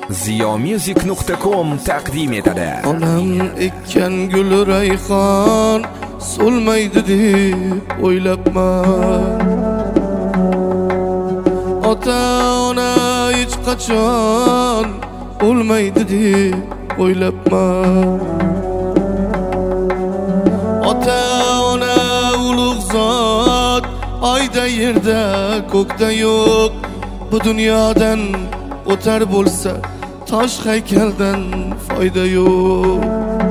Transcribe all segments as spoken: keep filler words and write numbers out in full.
ziyomusic nuqta com taqdim etadi. Onam ekkan gul rayhon so'lmaydi deb o'ylabman. Ota-ona hech qachon o'lmaydi deb o'ylabman. Ota-ona ulug' zot, oyda yerda ko'kda yo'q. Bu dunyodan o'tar bo'lsa, tosh haykaldan foyda yo'q.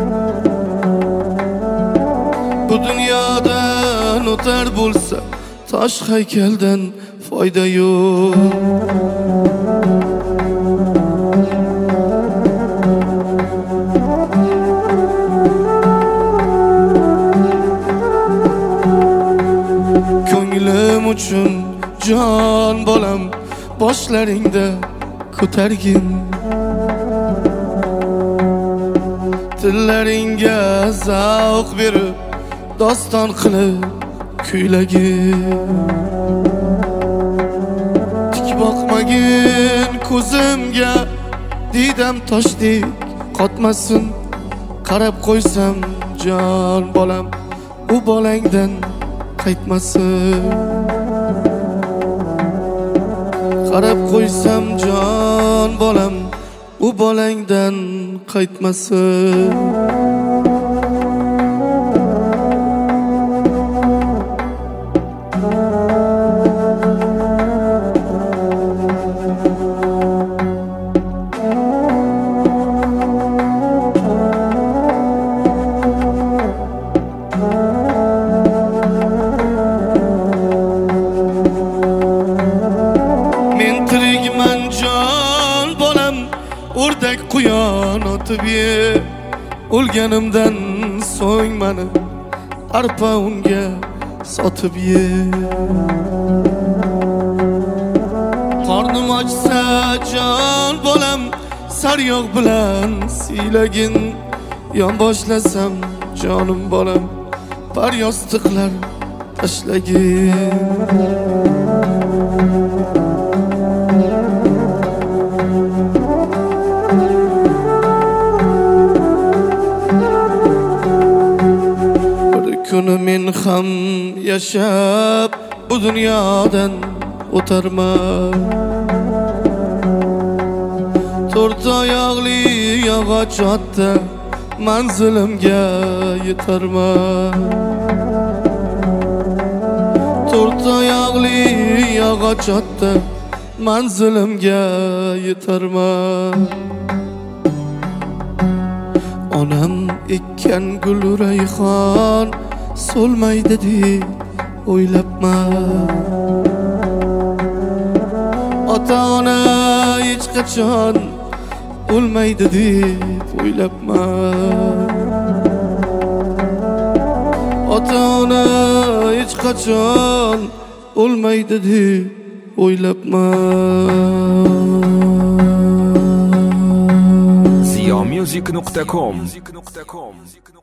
Bu dunyodan o'tar bo'lsa, tosh haykaldan foyda yo'q. Ko'nglim uchun jon bolam, boshlaringda ko'targin. Tillaringga zavq berib, doston qilib kuylagin. Tik boqmagin ko'zimga, didam toshdek qotmasin. Qarab qo'ysam jon bolam, u bolangdan qaytmasin. Qarab qo'ysam jon bolam, u bolangdan qaytmasin. O'rdak quyon otib ye, o'lganimdan so'ng meni arpa unga sotib ye. Qornim ochsa jon bolam, saryog' bilan siylagin. Yon boshlasam jonim bolam, par yostiqlar tashlagin. Kuni men ham yashab bu dunyodan o'tarman. To'rt oyoqli yog'och otda manzilimga yetarman. To'rt oyoqli yog'och otda manzilimga yetarman. Onam ekkan gul rayhon so'lmaydi deb o'ylabman. Ota-ona hech qachon o'lmaydi deb o'ylabman. Ota-ona hech qachon o'lmaydi deb o'ylabman. ziyomusic nuqta com